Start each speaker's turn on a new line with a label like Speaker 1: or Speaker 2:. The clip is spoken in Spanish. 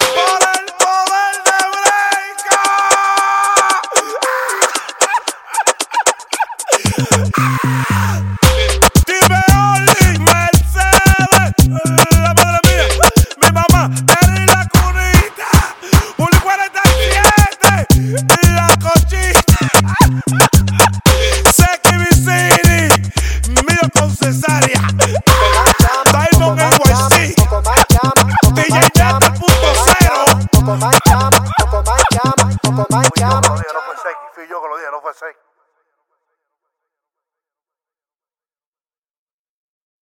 Speaker 1: Por el poder de Breaker. Dime Oli, Mercedes, la madre mía, mi mamá, Terry la cunita, Bully 47, la cochita, Seki Vicini, mío con cesárea, Diamond NYC, DJ Yata .0.
Speaker 2: Poco más llama, poco más llama, poco más llama.
Speaker 3: No fue Seki, fui yo que lo dije, no fue Seki.